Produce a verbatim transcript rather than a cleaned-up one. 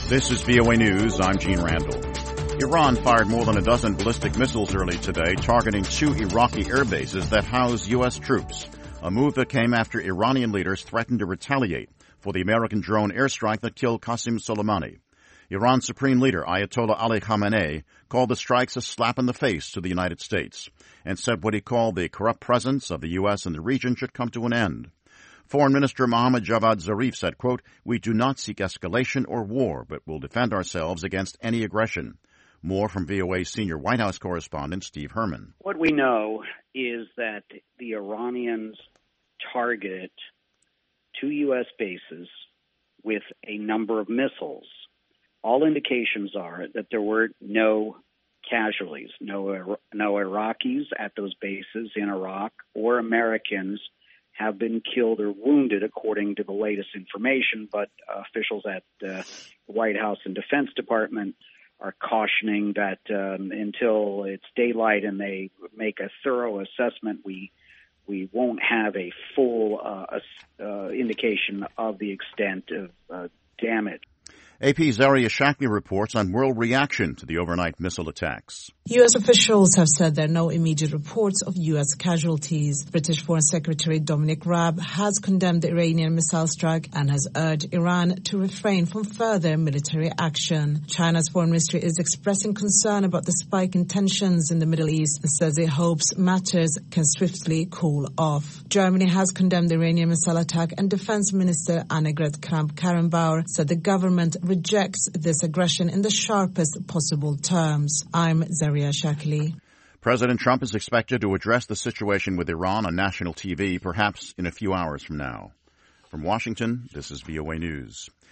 This is V O A News. I'm Gene Randall. Iran fired more than a dozen ballistic missiles early today, targeting two Iraqi air bases that house U S troops, a move that came after Iranian leaders threatened to retaliate for the American drone airstrike that killed Qasem Soleimani. Iran's supreme leader, Ayatollah Ali Khamenei, called the strikes a slap in the face to the United States and said what he called the corrupt presence of the U S in the region should come to an end. Foreign Minister Mohammad Javad Zarif said, quote, "We do not seek escalation or war, but will defend ourselves against any aggression." More from V O A's senior White House correspondent, Steve Herman. What we know is that the Iranians targeted two U S bases with a number of missiles. All indications are that there were no casualties, no, no Iraqis at those bases in Iraq or Americans have been killed or wounded, according to the latest information, but uh, officials at uh, the White House and Defense Department are cautioning that um, until it's daylight and they make a thorough assessment, we we won't have a full uh, uh, indication of the extent of uh, damage. A P's Zaria Shakmi reports on world reaction to the overnight missile attacks. U S officials have said there are no immediate reports of U S casualties. British Foreign Secretary Dominic Raab has condemned the Iranian missile strike and has urged Iran to refrain from further military action. China's foreign ministry is expressing concern about the spike in tensions in the Middle East and says it hopes matters can swiftly cool off. Germany has condemned the Iranian missile attack, and Defense Minister Annegret Kramp-Karrenbauer said the government rejects this aggression in the sharpest possible terms. I'm Zaria Shakili. President Trump is expected to address the situation with Iran on national T V, perhaps in a few hours from now. From Washington, this is V O A News.